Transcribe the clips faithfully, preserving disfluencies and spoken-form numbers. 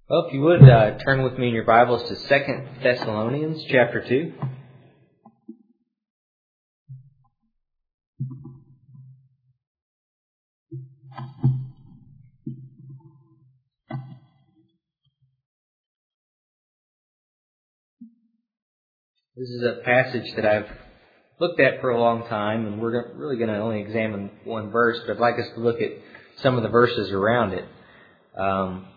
Well, if you would, uh, turn with me in your Bibles to Second Thessalonians chapter two. This is a passage that I've looked at for a long time, and we're really going to only examine one verse, but I'd like us to look at some of the verses around it. Um,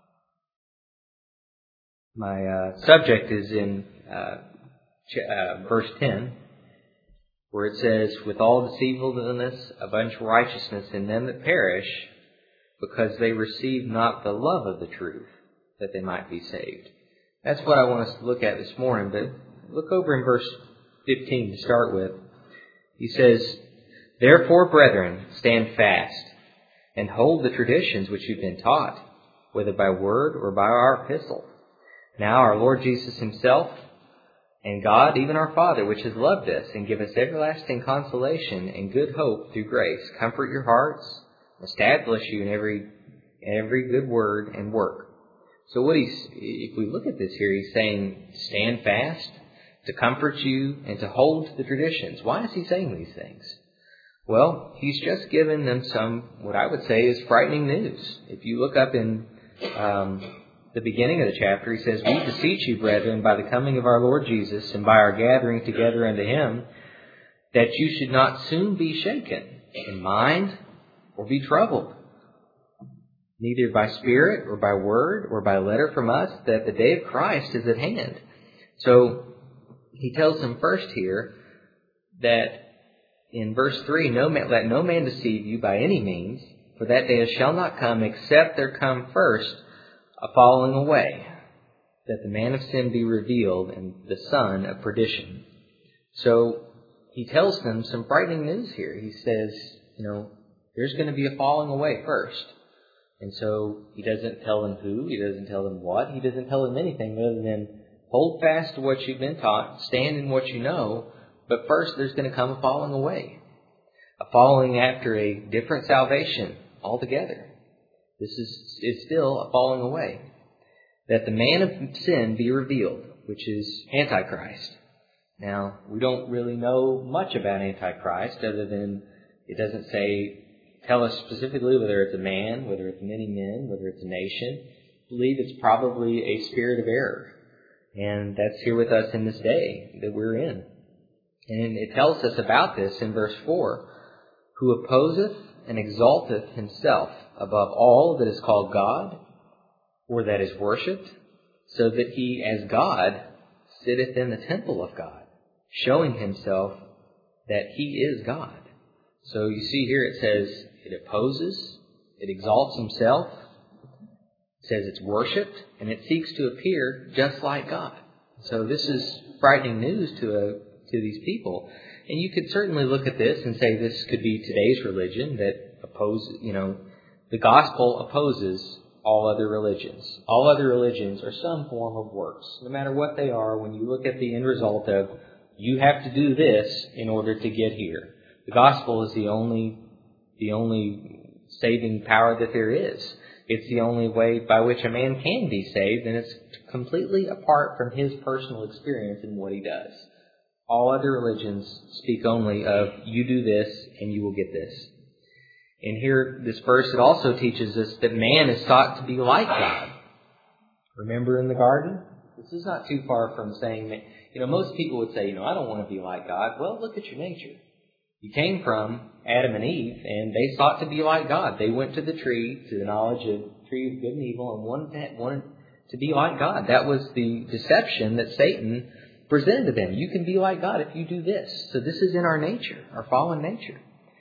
my uh, subject is in uh, ch- uh, verse ten, where it says, "With all deceitfulness of unrighteousness in them that perish, because they receive not the love of the truth, that they might be saved." That's what I want us to look at this morning, but look over in verse fifteen to start with. He says, "Therefore, brethren, stand fast, and hold the traditions which you've been taught, whether by word or by our epistle. Now our Lord Jesus himself, and God, even our Father, which has loved us, and give us everlasting consolation and good hope through grace, comfort your hearts, establish you in every every good word and work." So what he's, if we look at this here, he's saying, stand fast, to comfort you, and to hold the traditions. Why is he saying these things? Well, he's just given them some, what I would say is frightening news. If you look up in um, the beginning of the chapter, he says, "We beseech you, brethren, by the coming of our Lord Jesus, and by our gathering together unto him, that you should not soon be shaken in mind or be troubled, neither by spirit or by word or by letter from us, that the day of Christ is at hand." So he tells them first here that in verse three, no man, "Let no man deceive you by any means, for that day shall not come, except there come first a falling away, that the man of sin be revealed, and the son of perdition." So he tells them some frightening news here. He says, you know, there's going to be a falling away first. And so he doesn't tell them who, he doesn't tell them what, he doesn't tell them anything other than hold fast to what you've been taught, stand in what you know, but first there's going to come a falling away. A falling after a different salvation altogether. This is, is still a falling away. That the man of sin be revealed, which is Antichrist. Now, we don't really know much about Antichrist other than it doesn't say, tell us specifically whether it's a man, whether it's many men, whether it's a nation. I believe it's probably a spirit of error. And that's here with us in this day that we're in. And it tells us about this in verse four. "Who opposeth and exalteth himself above all that is called God, or that is worshipped, so that he as God sitteth in the temple of God, showing himself that he is God." So you see here it says it opposes, it exalts himself, it says it's worshipped, and it seeks to appear just like God. So this is frightening news to a, to these people. And you could certainly look at this and say this could be today's religion that opposes, you know, the gospel opposes all other religions. All other religions are some form of works. No matter what they are, when you look at the end result of, you have to do this in order to get here. The gospel is the only, the only saving power that there is. It's the only way by which a man can be saved, and it's completely apart from his personal experience and what he does. All other religions speak only of, you do this and you will get this. And here, this verse, it also teaches us that man is sought to be like God. Remember in the garden? This is not too far from saying, you know, most people would say, you know, I don't want to be like God. Well, look at your nature. You came from Adam and Eve, and they sought to be like God. They went to the tree, to the knowledge of the tree of good and evil, and wanted, wanted to be like God. That was the deception that Satan presented to them. You can be like God if you do this. So this is in our nature, our fallen nature.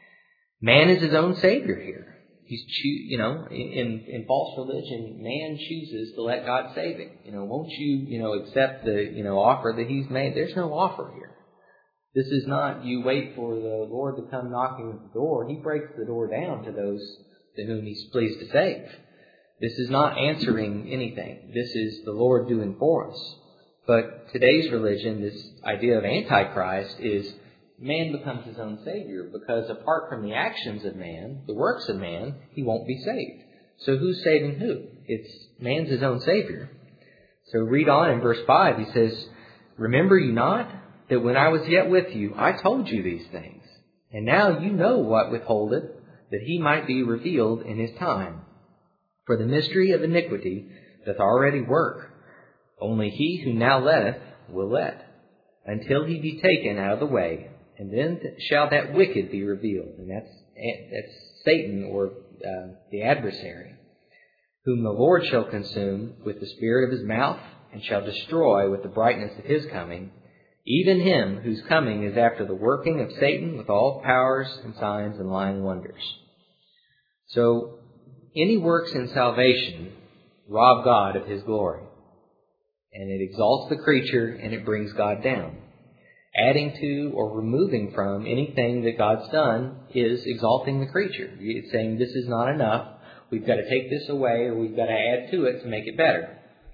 Man is his own savior here. He's, choo- you know, in, in false religion, man chooses to let God save him. You know, won't you, you know, accept the, you know, offer that he's made? There's no offer here. This is not you wait for the Lord to come knocking at the door. He breaks the door down to those to whom he's pleased to save. This is not answering anything. This is the Lord doing for us. But today's religion, this idea of Antichrist, is man becomes his own savior, because apart from the actions of man, the works of man, he won't be saved. So who's saving who? It's man's his own Savior. So read on in verse five. He says, "Remember you not that when I was yet with you, I told you these things. And now you know what withholdeth, that he might be revealed in his time. For the mystery of iniquity doth already work. Only he who now letteth will let, until he be taken out of the way. And then shall that wicked be revealed." And that's, that's Satan, or uh, the adversary, "whom the Lord shall consume with the spirit of his mouth, and shall destroy with the brightness of his coming, even him whose coming is after the working of Satan with all powers and signs and lying wonders." So, any works in salvation rob God of his glory. And it exalts the creature and it brings God down. Adding to or removing from anything that God's done is exalting the creature. It's saying this is not enough. We've got to take this away, or we've got to add to it to make it better.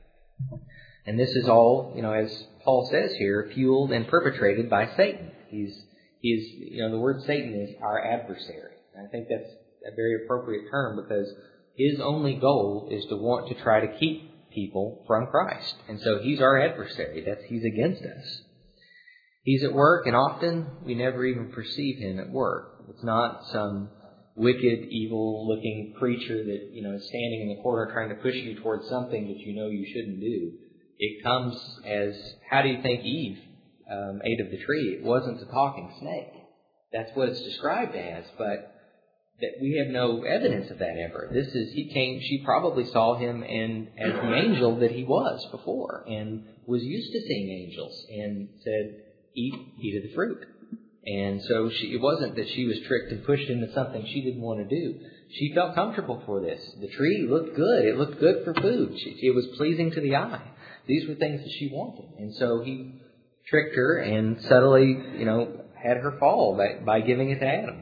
And this is all, you know, as Paul says here, fueled and perpetrated by Satan. He's, he's, you know, the word Satan is our adversary. And I think that's a very appropriate term, because his only goal is to want to try to keep people from Christ. And so he's our adversary. That's, he's against us. He's at work, and often we never even perceive him at work. It's not some wicked, evil-looking creature that, you know, is standing in the corner trying to push you towards something that you know you shouldn't do. It comes as, how do you think Eve um, ate of the tree? It wasn't a talking snake. That's what it's described as, but that we have no evidence of that ever. This is, he came, she probably saw him and as the angel that he was before, and was used to seeing angels, and said, eat, eat of the fruit. And so she, it wasn't that she was tricked and pushed into something she didn't want to do. She felt comfortable for this. The tree looked good. It looked good for food. She, it was pleasing to the eye. These were things that she wanted. And so he tricked her and subtly, you know, had her fall by, by giving it to Adam.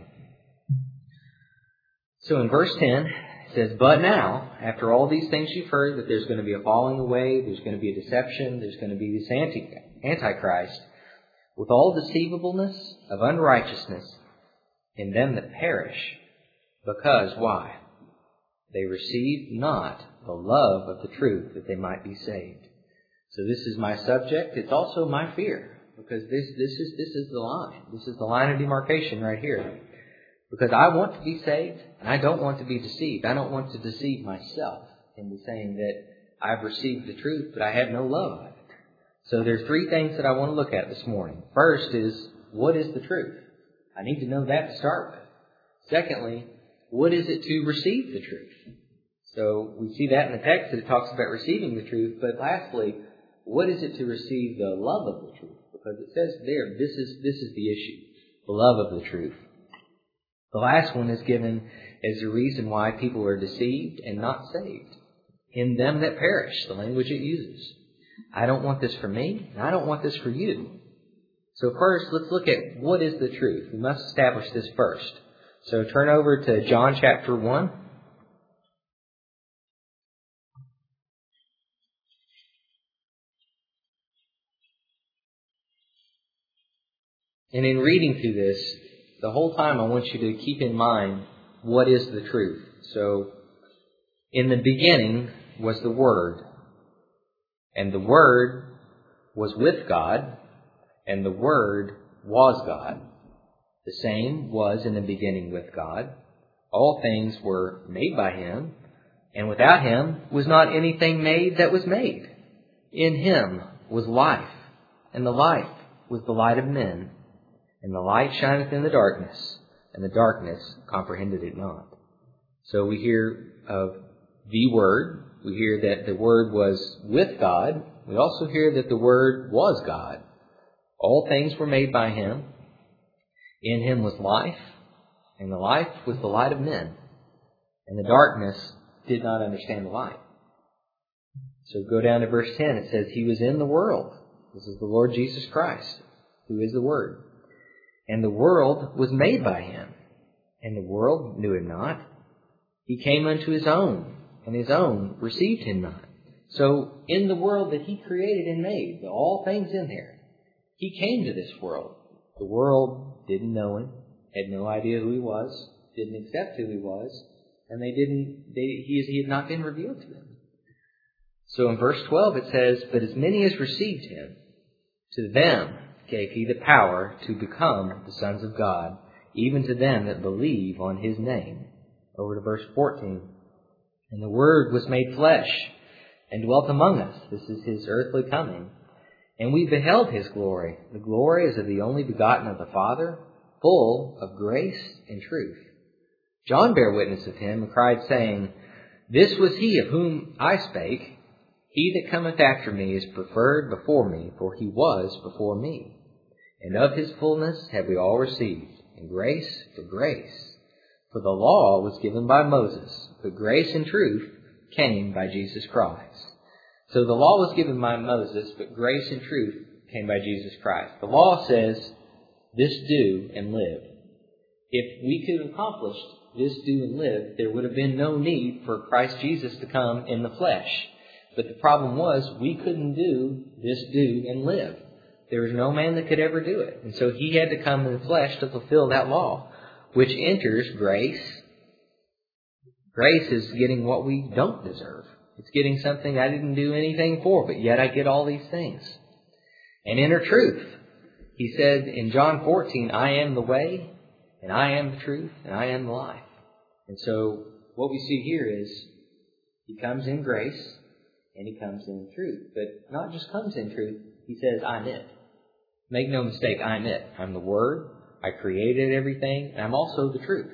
So in verse ten, it says, "But now, after all these things you've heard, that there's going to be a falling away, there's going to be a deception, there's going to be this anti, Antichrist, with all deceivableness of unrighteousness in them that perish, because," why? "They received not the love of the truth, that they might be saved." So this is my subject. It's also my fear, because this, this is, this is the line. This is the line of demarcation right here. Because I want to be saved, and I don't want to be deceived. I don't want to deceive myself into saying that I've received the truth, but I have no love of it. So there's three things that I want to look at this morning. First is, what is the truth? I need to know that to start with. Secondly, what is it to receive the truth? So we see that in the text that it talks about receiving the truth. But lastly, what is it to receive the love of the truth? Because it says there, this is, this is the issue, the love of the truth. The last one is given as the reason why people are deceived and not saved. In them that perish, the language it uses. I don't want this for me, and I don't want this for you. So first, let's look at what is the truth. We must establish this first. So turn over to John chapter one. And in reading through this, the whole time I want you to keep in mind, what is the truth? So, in the beginning was the Word, and the Word was with God, and the Word was God. The same was in the beginning with God. All things were made by Him, and without Him was not anything made that was made. In Him was life, and the life was the light of men. And the light shineth in the darkness, and the darkness comprehended it not. So we hear of the Word. We hear that the Word was with God. We also hear that the Word was God. All things were made by Him. In Him was life, and the life was the light of men. And the darkness did not understand the light. So go down to verse ten. It says, He was in the world. This is the Lord Jesus Christ, who is the Word. And the world was made by Him, and the world knew Him not. He came unto His own, and His own received Him not. So in the world that He created and made, all things in there, He came to this world. The world didn't know Him, had no idea who He was, didn't accept who He was, and they didn't. They, he, he had not been revealed to them. So in verse twelve it says, "But as many as received him, to them gave he the power to become the sons of God, even to them that believe on his name." Over to verse fourteen. "And the Word was made flesh, and dwelt among us." This is his earthly coming. "And we beheld his glory. The glory is of the only begotten of the Father, full of grace and truth. John bare witness of him, and cried, saying, This was he of whom I spake. He that cometh after me is preferred before me, for he was before me. And of his fullness have we all received, and grace for grace. For the law was given by Moses, but grace and truth came by Jesus Christ." So the law was given by Moses, but grace and truth came by Jesus Christ. The law says, this do and live. If we could have accomplished this do and live, there would have been no need for Christ Jesus to come in the flesh. But the problem was, we couldn't do this do and live. There was no man that could ever do it. And so he had to come in the flesh to fulfill that law, which enters grace. Grace is getting what we don't deserve. It's getting something I didn't do anything for, but yet I get all these things. And enter truth. He said in John fourteen, "I am the way, and I am the truth, and I am the life." And so what we see here is he comes in grace, and he comes in truth. But not just comes in truth, he says, "I'm it." Make no mistake, I'm it. I'm the Word. I created everything, and I'm also the truth.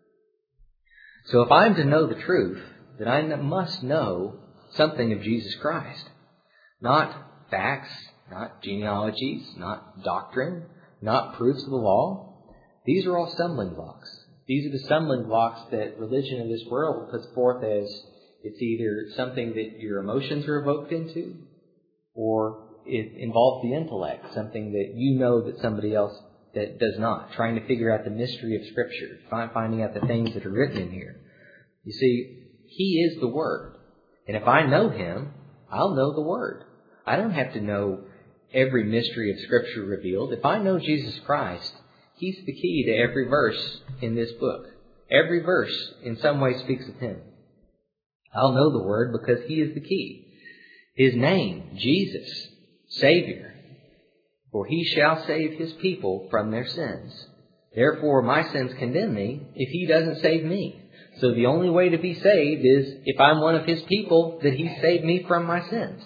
So if I'm to know the truth, then I must know something of Jesus Christ. Not facts, not genealogies, not doctrine, not proofs of the law. These are all stumbling blocks. These are the stumbling blocks that religion in this world puts forth as it's either something that your emotions are evoked into, or it involves the intellect, something that you know that somebody else that does not, trying to figure out the mystery of Scripture, finding out the things that are written in here. You see, He is the Word. And if I know Him, I'll know the Word. I don't have to know every mystery of Scripture revealed. If I know Jesus Christ, He's the key to every verse in this book. Every verse in some way speaks of Him. I'll know the Word because He is the key. His name, Jesus, Savior. For He shall save His people from their sins. Therefore my sins condemn me if He doesn't save me. So the only way to be saved is if I'm one of His people, that He saved me from my sins.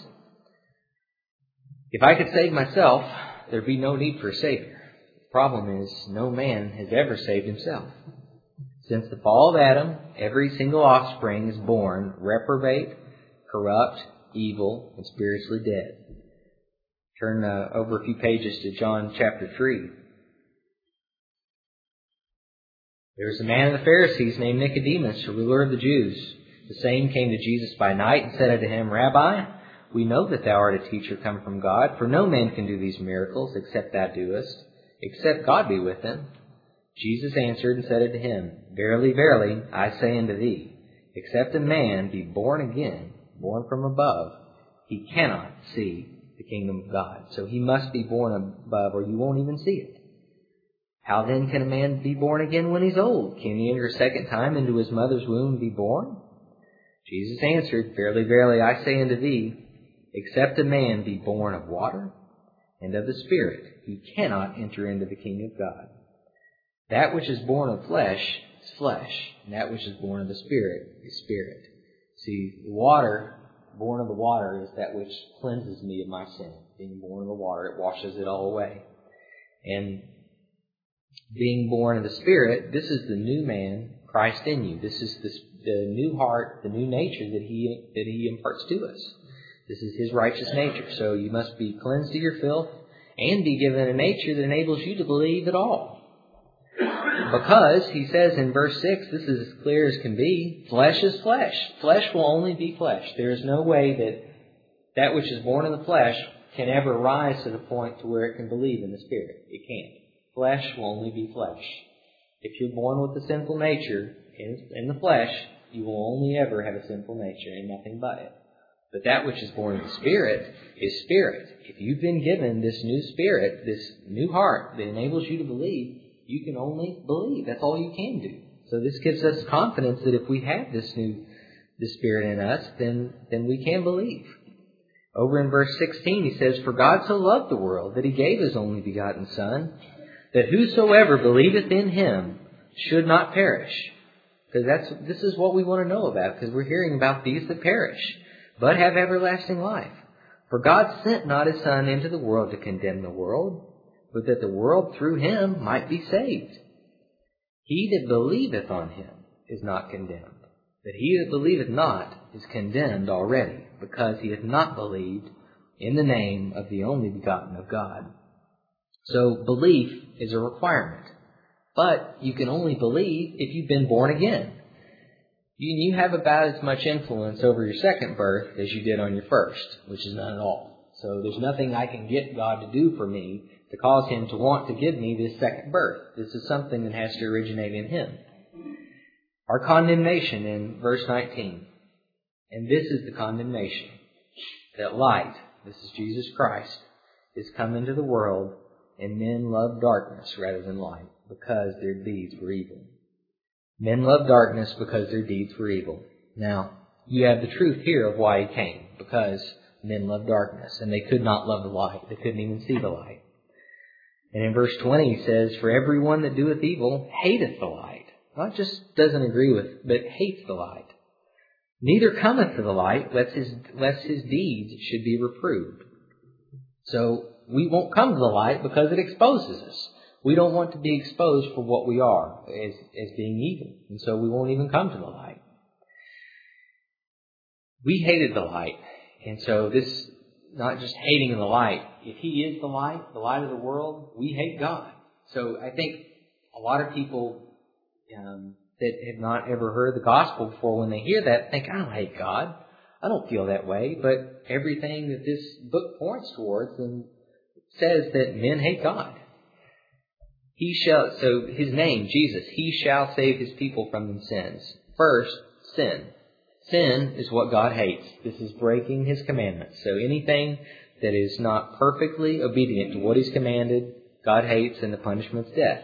If I could save myself, there'd be no need for a Savior. The problem is no man has ever saved himself. Since the fall of Adam, every single offspring is born reprobate, corrupt, evil, and spiritually dead. Turn uh, over a few pages to John chapter three. There was a man of the Pharisees named Nicodemus, a ruler of the Jews. The same came to Jesus by night and said unto him, Rabbi, we know that thou art a teacher come from God, for no man can do these miracles except thou doest, except God be with him. Jesus answered and said unto him, Verily, verily, I say unto thee, except a man be born again, born from above, he cannot see the kingdom of God. So he must be born above, or you won't even see it. How then can a man be born again when he's old? Can he enter a second time into his mother's womb and be born? Jesus answered, Verily, verily, I say unto thee, except a man be born of water and of the Spirit, he cannot enter into the kingdom of God. That which is born of flesh is flesh, and that which is born of the Spirit is spirit. See, the water, born of the water, is that which cleanses me of my sin. Being born of the water, it washes it all away. And being born of the Spirit, this is the new man, Christ in you. This is the, the new heart, the new nature that He that He imparts to us. This is His righteous nature. So you must be cleansed of your filth and be given a nature that enables you to believe at all. Because, he says in verse six, this is as clear as can be, flesh is flesh. Flesh will only be flesh. There is no way that that which is born of the flesh can ever rise to the point to where it can believe in the Spirit. It can't. Flesh will only be flesh. If you're born with the sinful nature in, in the flesh, you will only ever have a sinful nature and nothing but it. But that which is born of the Spirit is spirit. If you've been given this new spirit, this new heart that enables you to believe, you can only believe. That's all you can do. So this gives us confidence that if we have this new this Spirit in us, then, then we can believe. Over in verse sixteen, he says, "For God so loved the world that he gave his only begotten Son, that whosoever believeth in him should not perish." Because that's this is what we want to know about, because we're hearing about these that perish, but have everlasting life. "For God sent not his Son into the world to condemn the world, but that the world through him might be saved. He that believeth on him is not condemned, but he that believeth not is condemned already, because he hath not believed in the name of the only begotten of God." So belief is a requirement, but you can only believe if you've been born again. You, you have about as much influence over your second birth as you did on your first, which is none at all. So there's nothing I can get God to do for me to cause him to want to give me this second birth. This is something that has to originate in him. Our condemnation in verse nineteen. "And this is the condemnation, that light," this is Jesus Christ, "is come into the world, and men love darkness rather than light, because their deeds were evil." Men love darkness because their deeds were evil. Now, you have the truth here of why he came, because men love darkness, and they could not love the light. They couldn't even see the light. And in verse twenty he says, "For everyone that doeth evil hateth the light." Not just doesn't agree with, but hates the light. "Neither cometh to the light, lest his, lest his deeds should be reproved." So we won't come to the light because it exposes us. We don't want to be exposed for what we are as, as being evil. And so we won't even come to the light. We hated the light. And so this, not just hating the light. If he is the light, the light of the world, we hate God. So I think a lot of people um, that have not ever heard the gospel before, when they hear that, think, "I don't hate God. I don't feel that way." But everything that this book points towards and says that men hate God. He shall, so his name, Jesus, he shall save his people from their sins. First, sin. Sin is what God hates. This is breaking his commandments. So anything that is not perfectly obedient to what he's commanded, God hates, and the punishment's death.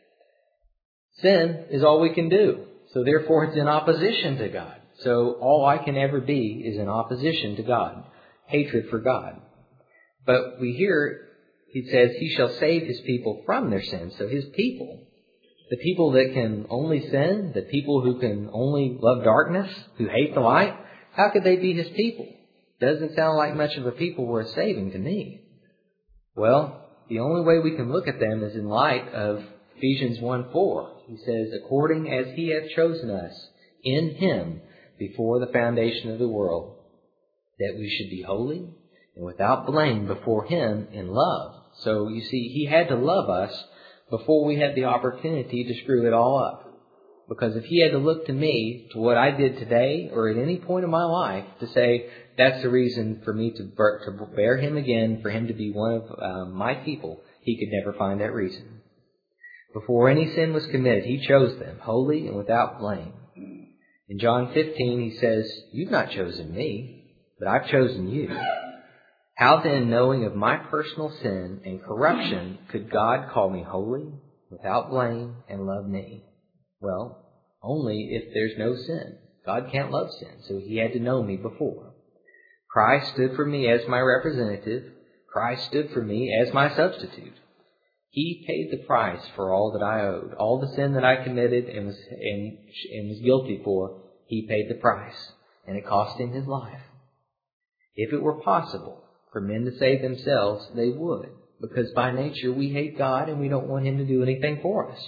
Sin is all we can do. So therefore it's in opposition to God. So all I can ever be is in opposition to God. Hatred for God. But we hear, he says, he shall save his people from their sins. So his people, the people that can only sin, the people who can only love darkness, who hate the light, how could they be his people? Doesn't sound like much of a people worth saving to me. Well, the only way we can look at them is in light of Ephesians one four. He says, "According as he hath chosen us in him before the foundation of the world, that we should be holy and without blame before him in love." So you see, he had to love us before we had the opportunity to screw it all up. Because if he had to look to me, to what I did today or at any point in my life, to say, that's the reason for me to bear him again, for him to be one of um, my people, he could never find that reason. Before any sin was committed, he chose them, holy and without blame. In John fifteen, he says, "You've not chosen me, but I've chosen you." How then, knowing of my personal sin and corruption, could God call me holy, without blame, and love me? Well, only if there's no sin. God can't love sin, so he had to know me before. Christ stood for me as my representative. Christ stood for me as my substitute. He paid the price for all that I owed. All the sin that I committed and was, and, and was guilty for, he paid the price. And it cost him his life. If it were possible for men to save themselves, they would. Because by nature we hate God and we don't want him to do anything for us.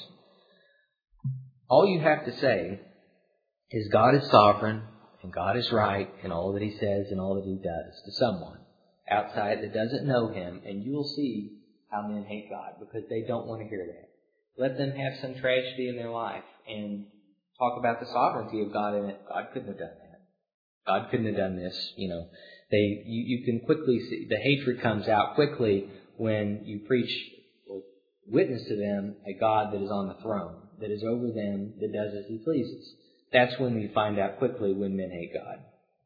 All you have to say is God is sovereign and God is right in all that he says and all that he does to someone outside that doesn't know him, and you will see how men hate God, because they don't want to hear that. Let them have some tragedy in their life and talk about the sovereignty of God in it. God couldn't have done that. God couldn't have done this. You know, they you, you can quickly see the hatred comes out quickly when you preach or witness to them a God that is on the throne, that is over them, that does as he pleases. That's when we find out quickly when men hate God.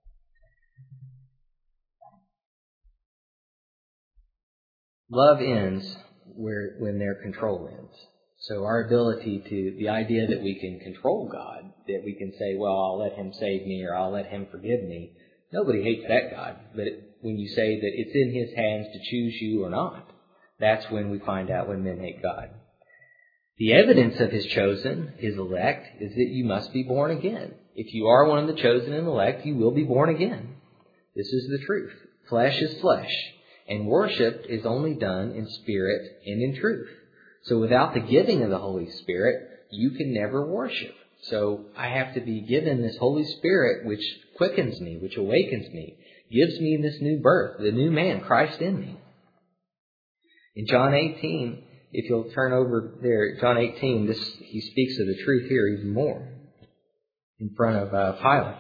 Love ends where when their control ends. So our ability to, the idea that we can control God, that we can say, well, I'll let him save me or I'll let him forgive me. Nobody hates that God. But it, when you say that it's in His hands to choose you or not. That's when we find out when men hate God. The evidence of His chosen, His elect, is that you must be born again. If you are one of the chosen and elect, you will be born again. This is the truth. Flesh is flesh, and worship is only done in spirit and in truth. So without the giving of the Holy Spirit, you can never worship. So I have to be given this Holy Spirit which quickens me, which awakens me, gives me this new birth, the new man, Christ in me. In John eighteen, if you'll turn over there, John eighteen, this he speaks of the truth here even more in front of uh, Pilate.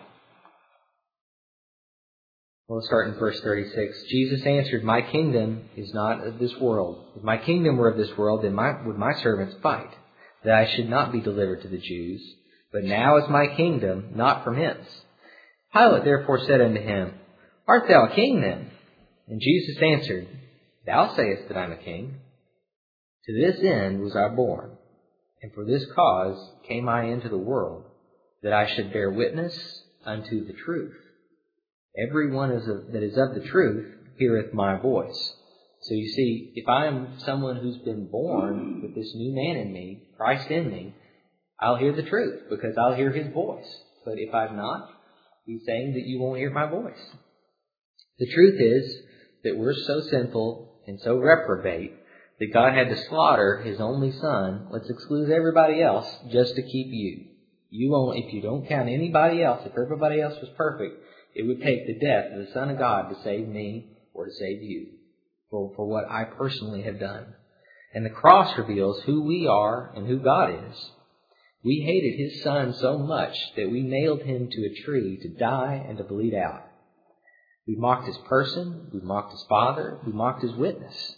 We'll start in verse thirty-six. Jesus answered, "My kingdom is not of this world. If my kingdom were of this world, then my, would my servants fight, that I should not be delivered to the Jews. But now is my kingdom not from hence." Pilate therefore said unto him, "Art thou a king then?" And Jesus answered, "Thou sayest that I am a king. To this end was I born, and for this cause came I into the world, that I should bear witness unto the truth. Every one is of, that is of the truth heareth my voice." So you see, if I am someone who's been born with this new man in me, Christ in me, I'll hear the truth because I'll hear His voice. But if I'm not, He's saying that you won't hear my voice. The truth is that we're so sinful and so reprobate that God had to slaughter His only Son. Let's exclude everybody else just to keep you. You won't, if you don't count anybody else, if everybody else was perfect, it would take the death of the Son of God to save me or to save you for, for what I personally have done. And the cross reveals who we are and who God is. We hated His Son so much that we nailed Him to a tree to die and to bleed out. We mocked His person, we mocked His Father, we mocked His witness.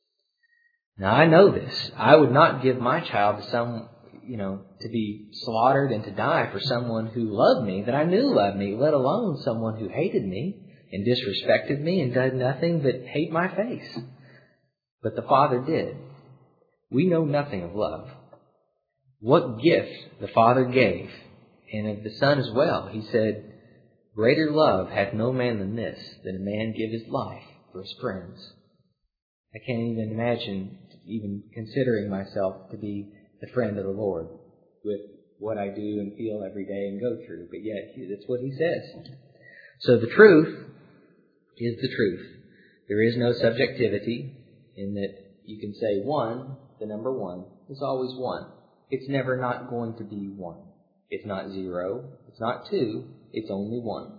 Now I know this. I would not give my child to some, you know, to be slaughtered and to die for someone who loved me, that I knew loved me, let alone someone who hated me and disrespected me and did nothing but hate my face. But the Father did. We know nothing of love. What gift the Father gave, and of the Son as well. He said, "Greater love hath no man than this, that a man give his life for his friends." I can't even imagine even considering myself to be the friend of the Lord with what I do and feel every day and go through. But yet, that's what He says. So the truth is the truth. There is no subjectivity in that you can say one, the number one, is always one. It's never not going to be one. It's not zero. It's not two. It's only one.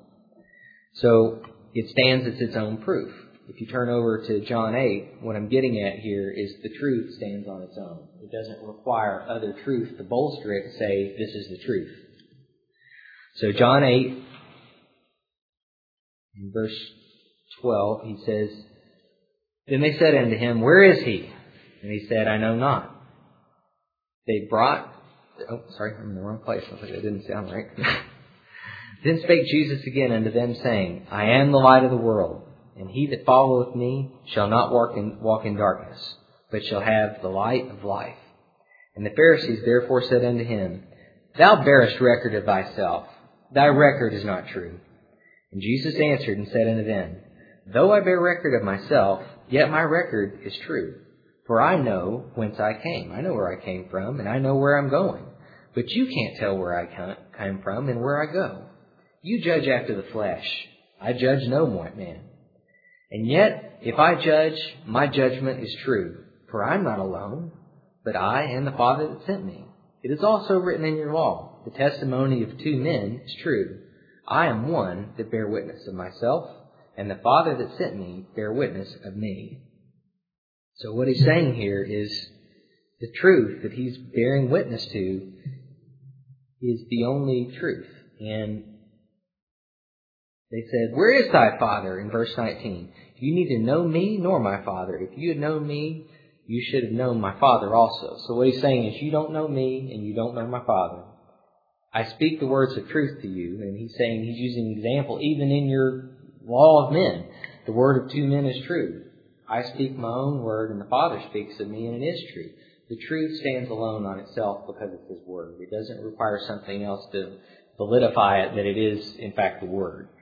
So it stands as its own proof. If you turn over to John eight, what I'm getting at here is the truth stands on its own. It doesn't require other truth to bolster it to say this is the truth. So John eight, in verse twelve, he says, "Then they said unto him, Where is he? And he said, I know not. They brought..." Oh, sorry, I'm in the wrong place. I was like, that didn't sound right. "Then spake Jesus again unto them, saying, I am the light of the world. And he that followeth me shall not walk in, walk in darkness, but shall have the light of life. And the Pharisees therefore said unto him, Thou bearest record of thyself. Thy record is not true. And Jesus answered and said unto them, Though I bear record of myself, yet my record is true. For I know whence I came. I know where I came from, and I know where I'm going. But you can't tell where I came from and where I go. You judge after the flesh. I judge no man. And yet, if I judge, my judgment is true. For I am not alone, but I and the Father that sent me. It is also written in your law, the testimony of two men is true. I am one that bear witness of myself, and the Father that sent me bear witness of me." So what he's saying here is the truth that he's bearing witness to is the only truth. And they said, "Where is thy Father?" in verse nineteen. "You neither know me nor my Father. If you had known me, you should have known my Father also." So what he's saying is, you don't know me and you don't know my Father. I speak the words of truth to you. And he's saying, he's using an example, even in your law of men. The word of two men is true. I speak my own word and the Father speaks of me, and it is true. The truth stands alone on itself because it's His word. It doesn't require something else to validify it, that it is, in fact, the word.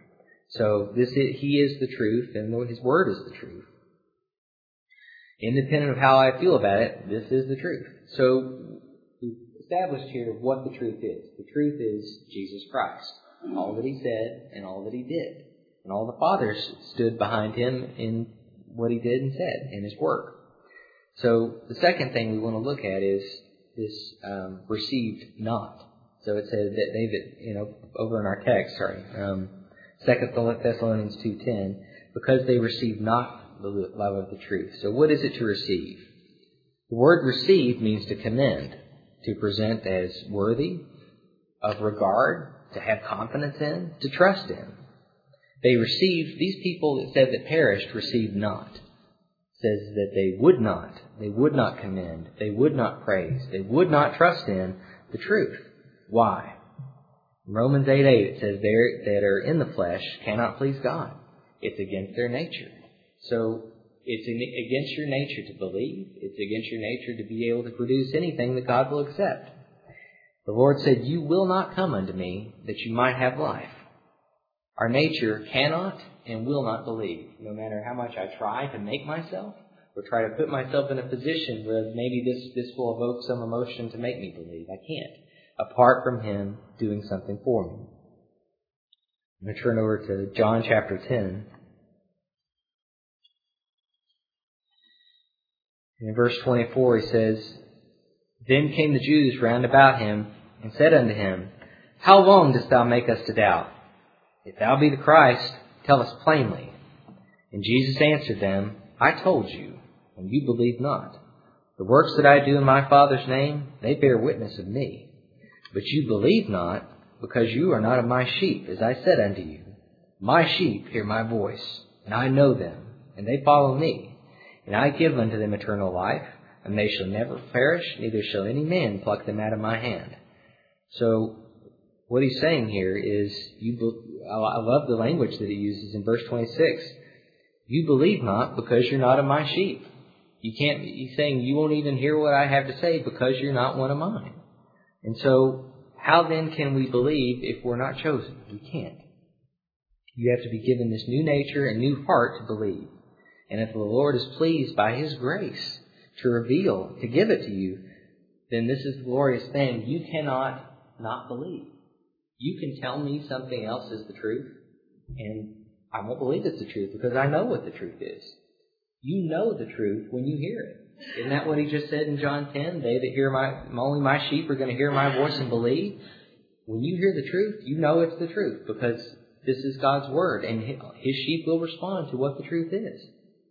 So this is, He is the truth, and His Word is the truth. Independent of how I feel about it, this is the truth. So we've established here what the truth is. The truth is Jesus Christ. All that He said and all that He did. And all the fathers stood behind Him in what He did and said in His work. So the second thing we want to look at is this um, received not. So it says that David, you know, over in our text, sorry, um, Second Thessalonians two ten, because they received not the love of the truth. So what is it to receive? The word receive means to commend, to present as worthy of regard, to have confidence in, to trust in. They received, these people that said that perished received not. It says that they would not, they would not commend, they would not praise, they would not trust in the truth. Why? In Romans eight eight it says they that are in the flesh cannot please God. It's against their nature. So it's against your nature to believe. It's against your nature to be able to produce anything that God will accept. The Lord said, you will not come unto me that you might have life. Our nature cannot and will not believe, no matter how much I try to make myself or try to put myself in a position where maybe this, this will evoke some emotion to make me believe. I can't, apart from Him doing something for me. I'm going to turn over to John chapter ten. In verse twenty-four He says, then came the Jews round about Him and said unto Him, how long dost thou make us to doubt? If thou be the Christ, tell us plainly. And Jesus answered them, I told you, and you believe not. The works that I do in my Father's name, they bear witness of me. But you believe not, because you are not of my sheep, as I said unto you. My sheep hear my voice, and I know them, and they follow me. And I give unto them eternal life, and they shall never perish, neither shall any man pluck them out of my hand. So, what He's saying here is, you. I love the language that He uses in verse twenty-six. You believe not because you're not of my sheep. You can't. He's saying you won't even hear what I have to say because you're not one of mine. And so, how then can we believe if we're not chosen? We can't. You have to be given this new nature and new heart to believe. And if the Lord is pleased by His grace to reveal, to give it to you, then this is the glorious thing. You cannot not believe. You can tell me something else is the truth, and I won't believe it's the truth because I know what the truth is. You know the truth when you hear it. Isn't that what He just said in John ten? They that hear my, only my sheep are going to hear my voice and believe. When you hear the truth, you know it's the truth because this is God's Word, and His sheep will respond to what the truth is.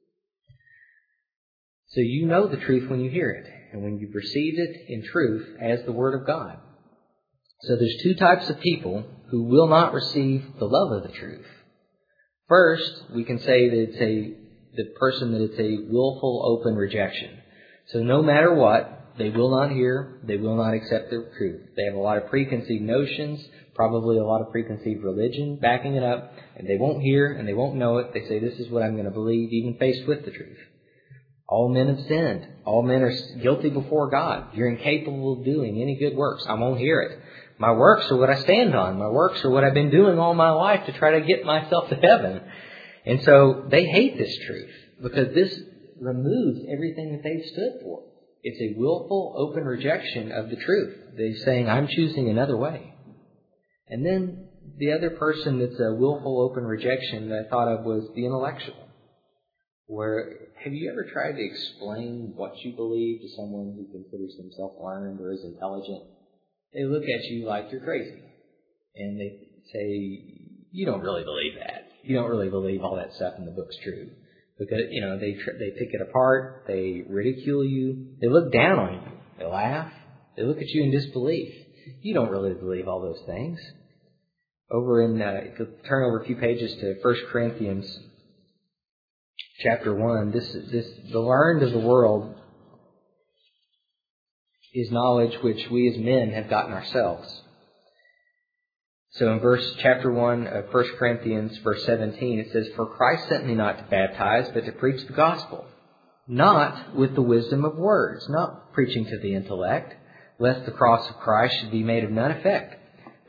So you know the truth when you hear it, and when you've received it in truth as the Word of God. So there's two types of people who will not receive the love of the truth. First, we can say that it's a the person that it's a willful, open rejection. So no matter what, they will not hear, they will not accept the truth. They have a lot of preconceived notions, probably a lot of preconceived religion backing it up, and they won't hear and they won't know it. They say, this is what I'm going to believe, even faced with the truth. All men have sinned. All men are guilty before God. You're incapable of doing any good works. I won't hear it. My works are what I stand on. My works are what I've been doing all my life to try to get myself to heaven. And so they hate this truth because this removes everything that they've stood for. It's a willful, open rejection of the truth. They're saying, I'm choosing another way. And then the other person that's a willful, open rejection that I thought of was the intellectual. Where, have you ever tried to explain what you believe to someone who considers themselves learned or is intelligent? They look at you like you're crazy. And they say, you don't really believe that. You don't really believe all that stuff in the book's true. Because, you know, they tr- they pick it apart. They ridicule you. They look down on you. They laugh. They look at you in disbelief. You don't really believe all those things. Over in, uh, if you turn over a few pages to First Corinthians chapter one, this this the learned of the world is knowledge which we as men have gotten ourselves. So in verse chapter one of First Corinthians, verse seventeen, it says, For Christ sent me not to baptize, but to preach the gospel, not with the wisdom of words, not preaching to the intellect, lest the cross of Christ should be made of none effect.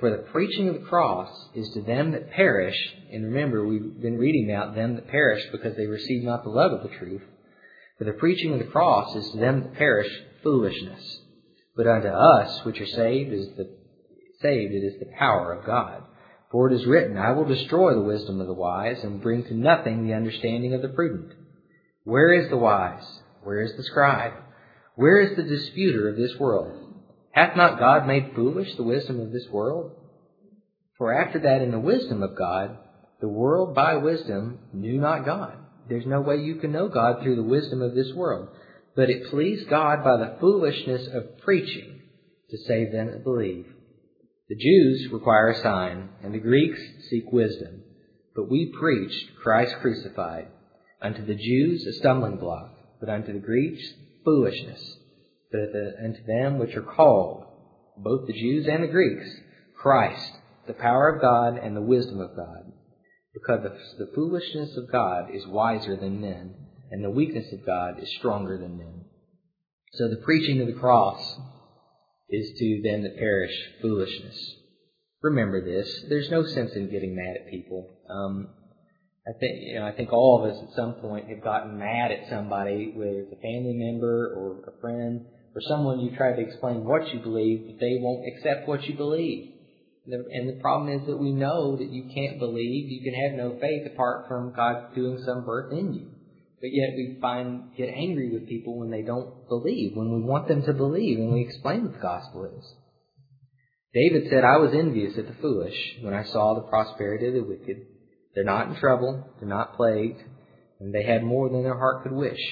For the preaching of the cross is to them that perish, and remember, we've been reading about them that perish because they receive not the love of the truth. For the preaching of the cross is to them that perish foolishness. But unto us which are saved is the saved it is the power of God. For it is written, I will destroy the wisdom of the wise, and bring to nothing the understanding of the prudent. Where is the wise? Where is the scribe? Where is the disputer of this world? Hath not God made foolish the wisdom of this world? For after that in the wisdom of God, the world by wisdom knew not God. There's no way you can know God through the wisdom of this world. But it pleased God by the foolishness of preaching to save them that believe. The Jews require a sign, and the Greeks seek wisdom. But we preached Christ crucified, unto the Jews a stumbling block, but unto the Greeks foolishness. But unto them which are called, both the Jews and the Greeks, Christ, the power of God and the wisdom of God. Because the foolishness of God is wiser than men, and the weakness of God is stronger than men. So the preaching of the cross is to them that perish foolishness. Remember this. There's no sense in getting mad at people. Um, I think you know. I think all of us at some point have gotten mad at somebody, whether it's a family member or a friend or someone you try to explain what you believe, but they won't accept what you believe. And the problem is that we know that you can't believe, you can have no faith apart from God doing some birth in you. But yet we find get angry with people when they don't believe, when we want them to believe, and we explain what the gospel is. David said, I was envious at the foolish when I saw the prosperity of the wicked. They're not in trouble, they're not plagued, and they had more than their heart could wish.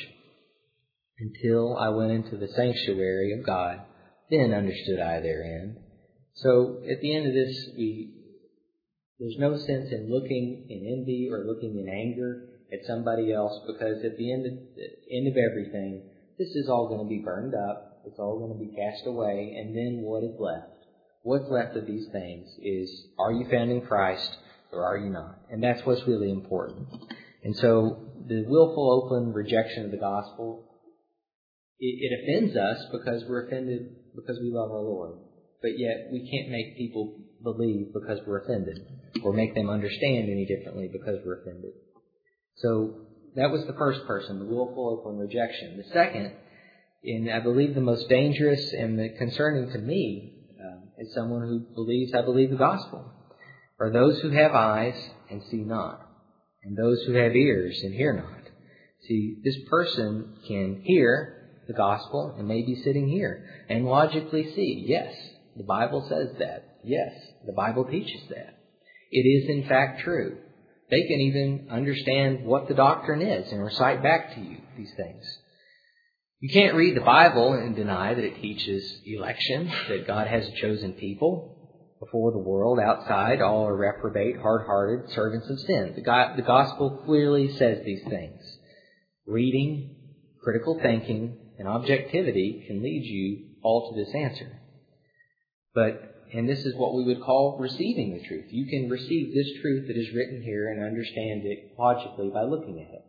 Until I went into the sanctuary of God, then understood I their end. So at the end of this, we there's no sense in looking in envy or looking in anger at somebody else, because at the end of, the end of everything, this is all going to be burned up. It's all going to be cast away. And then what is left? What's left of these things is, are you found in Christ or are you not? And that's what's really important. And so the willful, open rejection of the gospel, it, it offends us because we're offended because we love our Lord. But yet we can't make people believe because we're offended, or make them understand any differently because we're offended. So that was the first person, the willful, open rejection. The second, and I believe the most dangerous and the concerning to me, uh, as someone who believes I believe the gospel, are those who have eyes and see not, and those who have ears and hear not. See, this person can hear the gospel and may be sitting here and logically see, yes, the Bible says that. Yes, the Bible teaches that. It is in fact true. They can even understand what the doctrine is and recite back to you these things. You can't read the Bible and deny that it teaches election, that God has a chosen people before the world. Outside, all are reprobate, hard-hearted, servants of sin. The, God, the gospel clearly says these things. Reading, critical thinking, and objectivity can lead you all to this answer. But, and this is what we would call receiving the truth. You can receive this truth that is written here and understand it logically by looking at it.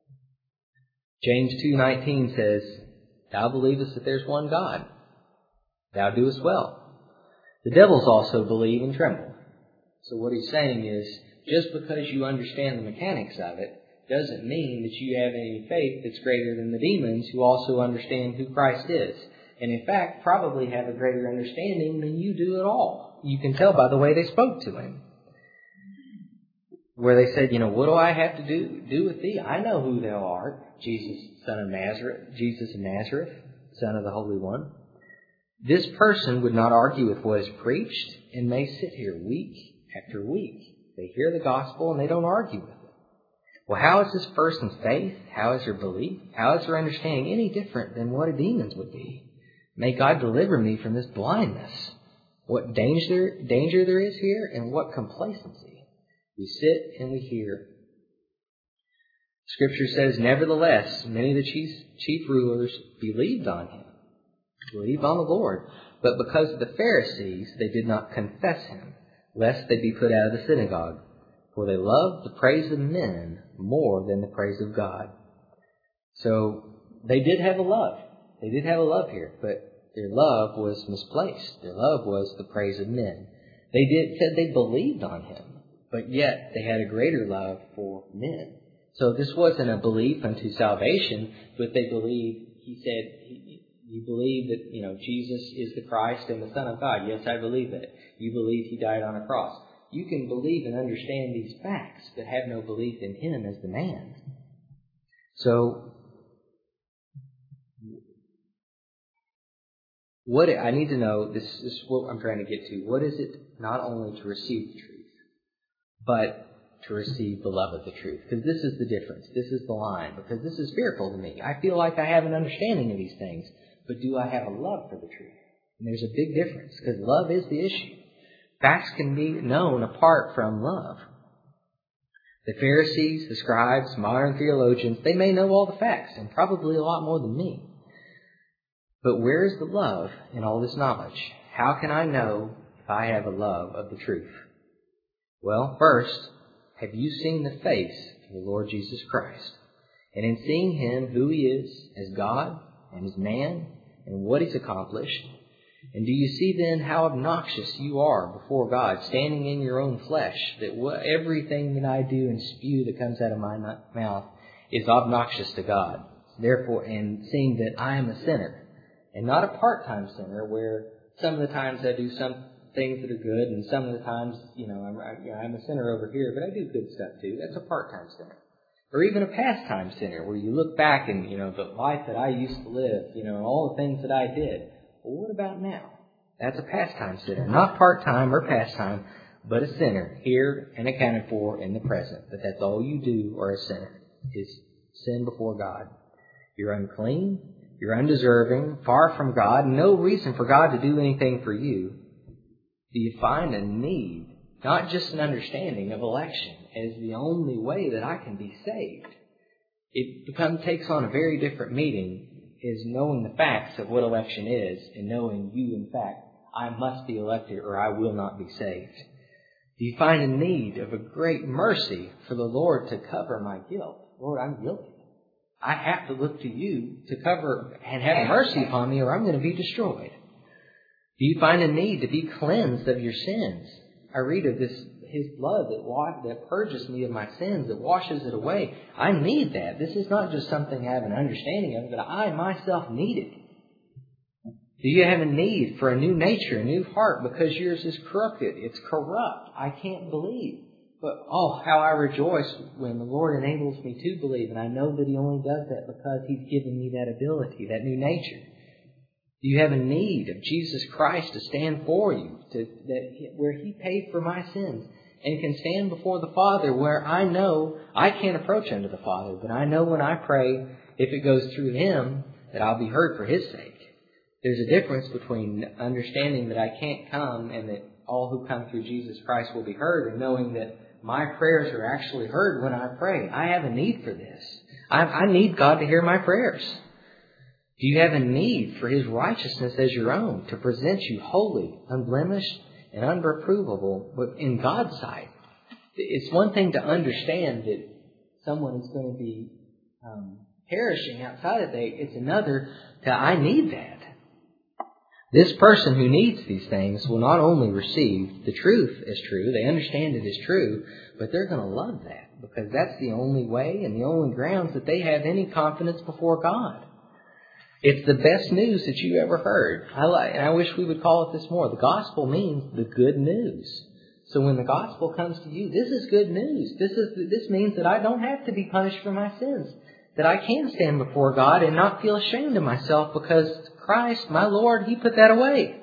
James two nineteen says, Thou believest that there's one God. Thou doest well. The devils also believe and tremble. So what he's saying is, just because you understand the mechanics of it, doesn't mean that you have any faith that's greater than the demons who also understand who Christ is. And in fact, probably have a greater understanding than you do at all. You can tell by the way they spoke to him. Where they said, you know, what do I have to do, do with thee? I know who thou art, Jesus, son of Nazareth, Jesus of Nazareth, Son of the Holy One. This person would not argue with what is preached, and they sit here week after week. They hear the gospel and they don't argue with it. Well, how is this person's faith? How is their belief? How is their understanding any different than what a demon's would be? May God deliver me from this blindness. What danger, danger there is here, and what complacency. We sit and we hear. Scripture says, Nevertheless, many of the chief, chief rulers believed on him, believed on the Lord. But because of the Pharisees, they did not confess him, lest they be put out of the synagogue. For they loved the praise of men more than the praise of God. So they did have a love. They did have a love here, but their love was misplaced. Their love was the praise of men. They did said they believed on him, but yet they had a greater love for men. So this wasn't a belief unto salvation, but they believed, he said, you believe that, you know, Jesus is the Christ and the Son of God. Yes, I believe that. You believe he died on a cross. You can believe and understand these facts, but have no belief in him as the man. So, what I need to know, this is what I'm trying to get to. What is it not only to receive the truth, but to receive the love of the truth? Because this is the difference. This is the line. Because this is fearful to me. I feel like I have an understanding of these things, but do I have a love for the truth? And there's a big difference, because love is the issue. Facts can be known apart from love. The Pharisees, the scribes, modern theologians, they may know all the facts, and probably a lot more than me. But where is the love in all this knowledge? How can I know if I have a love of the truth? Well, first, have you seen the face of the Lord Jesus Christ? And in seeing him, who he is as God and as man, and what he's accomplished, and do you see then how obnoxious you are before God, standing in your own flesh, that everything that I do and spew that comes out of my mouth is obnoxious to God? Therefore, and seeing that I am a sinner, and not a part-time sinner, where some of the times I do some things that are good, and some of the times, you know, I'm, I, you know, I'm a sinner over here, but I do good stuff too. That's a part-time sinner. Or even a pastime sinner, where you look back and, you know, the life that I used to live, you know, and all the things that I did. Well, what about now? That's a pastime sinner. Not part-time or pastime, but a sinner, here and accounted for in the present. But that's all you do, or a sinner, is sin before God. You're unclean, you're undeserving, far from God, no reason for God to do anything for you. Do you find a need, not just an understanding of election as the only way that I can be saved? It becomes takes on a very different meaning, is knowing the facts of what election is, and knowing you, in fact, I must be elected or I will not be saved. Do you find a need of a great mercy for the Lord to cover my guilt? Lord, I'm guilty. I have to look to you to cover and have mercy upon me, or I'm going to be destroyed. Do you find a need to be cleansed of your sins? I read of this, his blood that wa- that purges me of my sins, that washes it away. I need that. This is not just something I have an understanding of, but I myself need it. Do you have a need for a new nature, a new heart, because yours is crooked, it's corrupt, I can't believe? But, oh, how I rejoice when the Lord enables me to believe, and I know that he only does that because he's given me that ability, that new nature. Do you have a need of Jesus Christ to stand for you, to, that where he paid for my sins, and can stand before the Father, where I know I can't approach unto the Father, but I know when I pray, if it goes through him, that I'll be heard for his sake. There's a difference between understanding that I can't come and that all who come through Jesus Christ will be heard, and knowing that my prayers are actually heard when I pray. I have a need for this. I, I need God to hear my prayers. Do you have a need for his righteousness as your own, to present you holy, unblemished, and unreprovable in God's sight? It's one thing to understand that someone is going to be um, perishing outside of that. It's another to, I need that. This person who needs these things will not only receive the truth as true, they understand it as true, but they're going to love that, because that's the only way and the only grounds that they have any confidence before God. It's the best news that you ever heard. I like, and I wish we would call it this more. The gospel means the good news. So when the gospel comes to you, this is good news. This is this means that I don't have to be punished for my sins, that I can stand before God and not feel ashamed of myself, because Christ, my Lord, he put that away.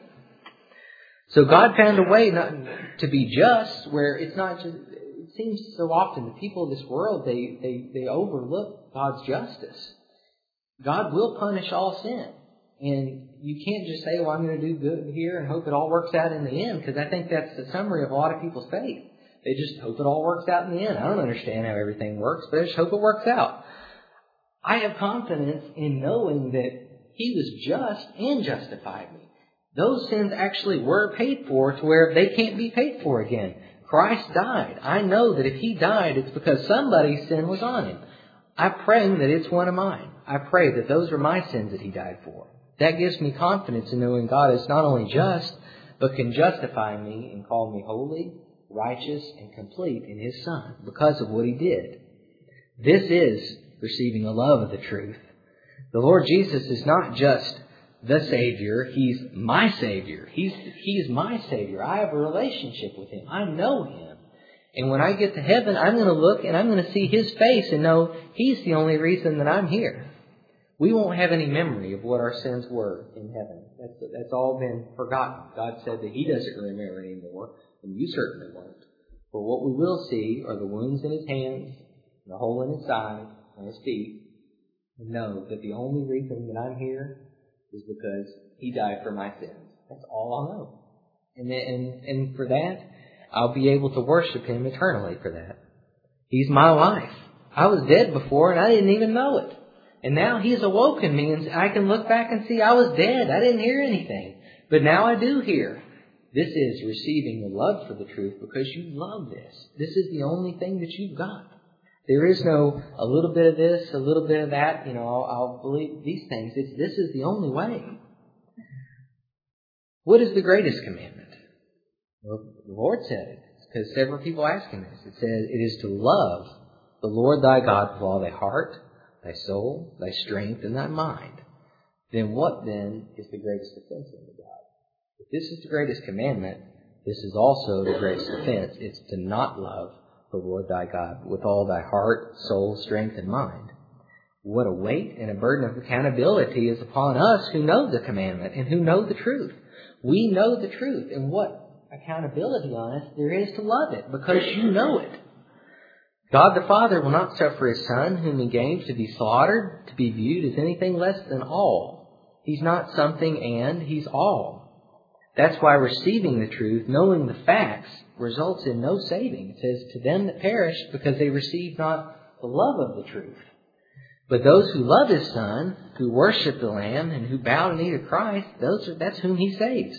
So God found a way not to be just, where it's not just, it seems so often the people of this world, they, they, they overlook God's justice. God will punish all sin. And you can't just say, well, I'm going to do good here and hope it all works out in the end, because I think that's the summary of a lot of people's faith. They just hope it all works out in the end. I don't understand how everything works, but I just hope it works out. I have confidence in knowing that he was just and justified me. Those sins actually were paid for to where they can't be paid for again. Christ died. I know that if he died, it's because somebody's sin was on him. I'm praying that it's one of mine. I pray that those are my sins that he died for. That gives me confidence in knowing God is not only just, but can justify me and call me holy, righteous, and complete in His Son because of what He did. This is receiving the love of the truth. The Lord Jesus is not just the Savior. He's my Savior. He's, He's my Savior. I have a relationship with Him. I know Him. And when I get to heaven, I'm going to look and I'm going to see His face and know He's the only reason that I'm here. We won't have any memory of what our sins were in heaven. That's, that's all been forgotten. God said that He doesn't remember anymore, and you certainly won't. But what we will see are the wounds in His hands, the hole in His side, and His feet, and know that the only reason that I'm here is because He died for my sins. That's all I'll know. And, and, and for that, I'll be able to worship Him eternally for that. He's my life. I was dead before, and I didn't even know it. And now He's awoken me, and I can look back and see I was dead. I didn't hear anything. But now I do hear. This is receiving the love for the truth because you love this. This is the only thing that you've got. There is no a little bit of this, a little bit of that. You know, I'll, I'll believe these things. It's, this is the only way. What is the greatest commandment? Well, the Lord said it because several people ask Him this. It says it is to love the Lord thy God with all thy heart, thy soul, thy strength, and thy mind. Then what then is the greatest offense unto God? If this is the greatest commandment, this is also the greatest offense. It's to not love the Lord thy God with all thy heart, soul, strength, and mind. What a weight and a burden of accountability is upon us who know the commandment and who know the truth. We know the truth, and what accountability on us there is to love it because you know it. God the Father will not suffer His Son, whom He gave, to be slaughtered, to be viewed as anything less than all. He's not something and He's all. That's why receiving the truth, knowing the facts, results in no saving. It says, to them that perish, because they receive not the love of the truth. But those who love His Son, who worship the Lamb, and who bow the knee to Christ, those are, that's whom He saves.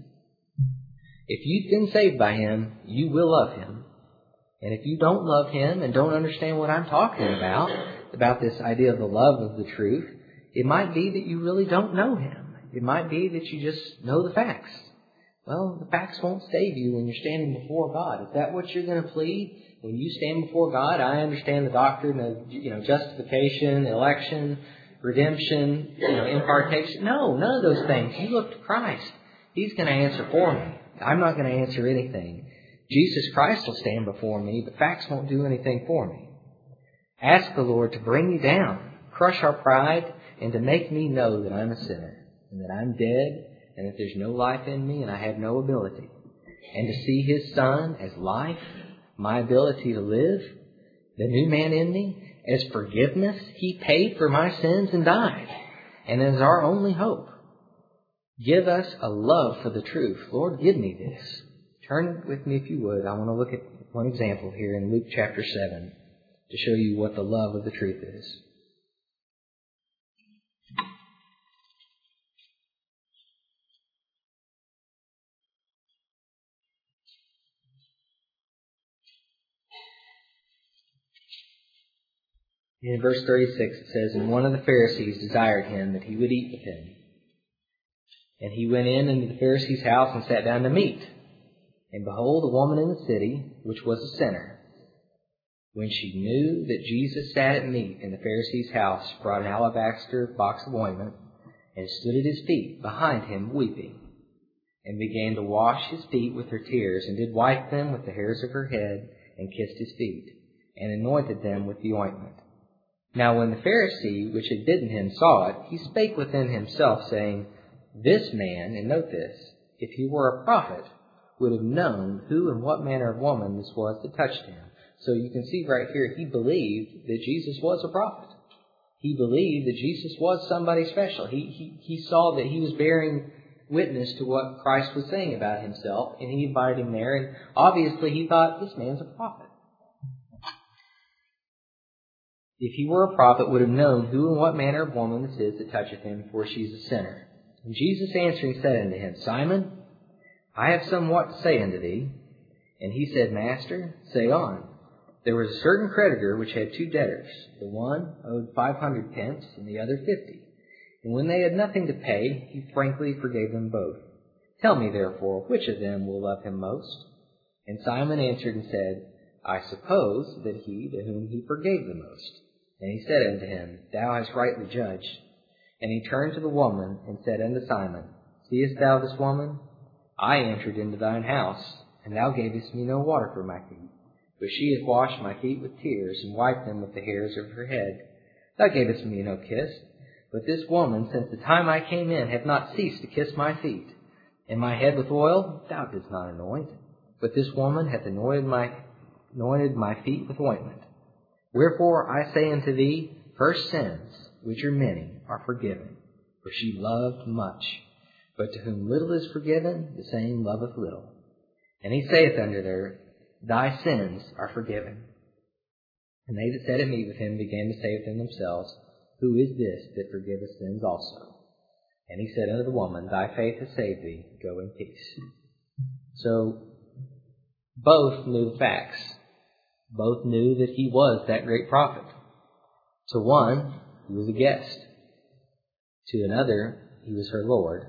If you've been saved by Him, you will love Him. And if you don't love Him and don't understand what I'm talking about, about this idea of the love of the truth, it might be that you really don't know Him. It might be that you just know the facts. Well, the facts won't save you when you're standing before God. Is that what you're going to plead? When you stand before God, I understand the doctrine of, you know, justification, election, redemption, you know, impartation. No, none of those things. You look to Christ. He's going to answer for me. I'm not going to answer anything. Jesus Christ will stand before me, but facts won't do anything for me. Ask the Lord to bring me down, crush our pride, and to make me know that I'm a sinner, and that I'm dead, and that there's no life in me, and I have no ability. And to see His Son as life, my ability to live, the new man in me, as forgiveness. He paid for my sins and died, and as our only hope. Give us a love for the truth. Lord, give me this. Turn with me if you would. I want to look at one example here in Luke chapter seven to show you what the love of the truth is. In verse thirty-six it says, and one of the Pharisees desired him that he would eat with him. And he went in into the Pharisee's house and sat down to meat. And behold, a woman in the city, which was a sinner, when she knew that Jesus sat at meat in the Pharisee's house, brought an alabaster box of ointment, and stood at His feet behind Him weeping, and began to wash His feet with her tears, and did wipe them with the hairs of her head, and kissed His feet, and anointed them with the ointment. Now when the Pharisee which had bidden him saw it, he spake within himself, saying, this man, and note this, if he were a prophet, would have known who and what manner of woman this was that touched him. So you can see right here, he believed that Jesus was a prophet. He believed that Jesus was somebody special. He, he, he saw that He was bearing witness to what Christ was saying about Himself, and He invited him there, and obviously he thought, this man's a prophet. If he were a prophet, would have known who and what manner of woman this is that toucheth him, for she is a sinner. And Jesus answering said unto him, Simon, I have somewhat to say unto thee. And he said, Master, say on. There was a certain creditor which had two debtors. The one owed five hundred pence, and the other fifty. And when they had nothing to pay, he frankly forgave them both. Tell me therefore, which of them will love him most? And Simon answered and said, I suppose that he to whom he forgave the most. And he said unto him, Thou hast rightly judged. And he turned to the woman and said unto Simon, Seest thou this woman? I entered into thine house, and thou gavest me no water for my feet. But she hath washed my feet with tears, and wiped them with the hairs of her head. Thou gavest me no kiss. But this woman, since the time I came in, hath not ceased to kiss my feet. And my head with oil thou didst not anoint. But this woman hath anointed my, anointed my feet with ointment. Wherefore I say unto thee, her sins, which are many, are forgiven. For she loved much. But to whom little is forgiven, the same loveth little. And he saith unto her, Thy sins are forgiven. And they that sat at meat with him began to say within themselves, Who is this that forgiveth sins also? And he said unto the woman, Thy faith hath saved thee. Go in peace. So both knew the facts. Both knew that he was that great prophet. To one, he was a guest. To another, he was her Lord,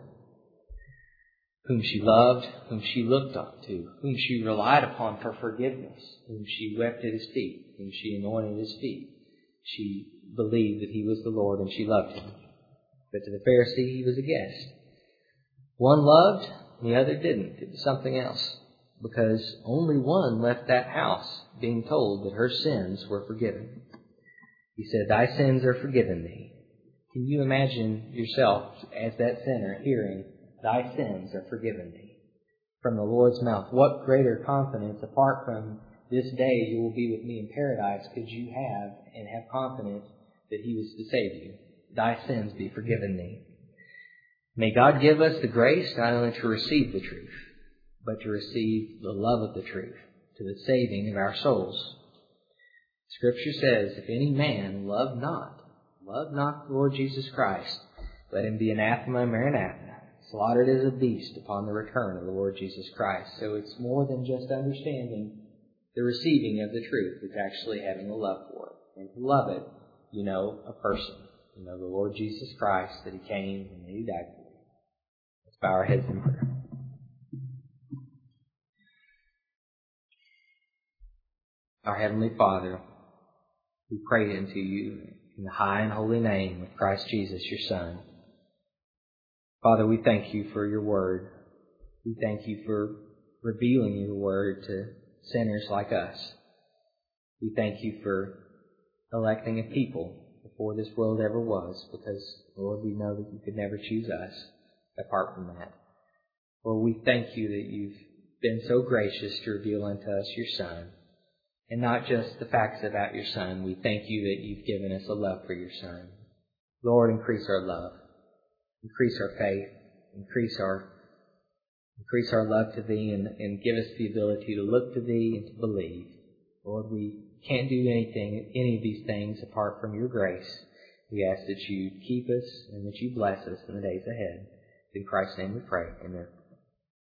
whom she loved, whom she looked up to, whom she relied upon for forgiveness, whom she wept at his feet, whom she anointed his feet. She believed that he was the Lord, and she loved him. But to the Pharisee, he was a guest. One loved, and the other didn't. It was something else. Because only one left that house being told that her sins were forgiven. He said, Thy sins are forgiven thee. Can you imagine yourself as that sinner hearing, Thy sins are forgiven thee from the Lord's mouth? What greater confidence, apart from this day you will be with me in paradise, could you have and have confidence that he was to save you? Thy sins be forgiven thee. May God give us the grace not only to receive the truth, but to receive the love of the truth, to the saving of our souls. Scripture says, If any man love not, love not the Lord Jesus Christ, let him be anathema maranatha, slaughtered as a beast upon the return of the Lord Jesus Christ. So it's more than just understanding the receiving of the truth. It's actually having a love for it. And to love it, you know a person. You know the Lord Jesus Christ, that he came and that he died for you. Let's bow our heads in prayer. Our Heavenly Father, we pray unto you in the high and holy name of Christ Jesus, your Son. Father, we thank you for your word. We thank you for revealing your word to sinners like us. We thank you for electing a people before this world ever was, because, Lord, we know that you could never choose us apart from that. Lord, we thank you that you've been so gracious to reveal unto us your Son. And not just the facts about your Son. We thank you that you've given us a love for your Son. Lord, increase our love. Increase our faith. Increase our increase our love to thee, and, and give us the ability to look to thee and to believe. Lord, we can't do anything, any of these things apart from your grace. We ask that you keep us and that you bless us in the days ahead. In Christ's name we pray. Amen.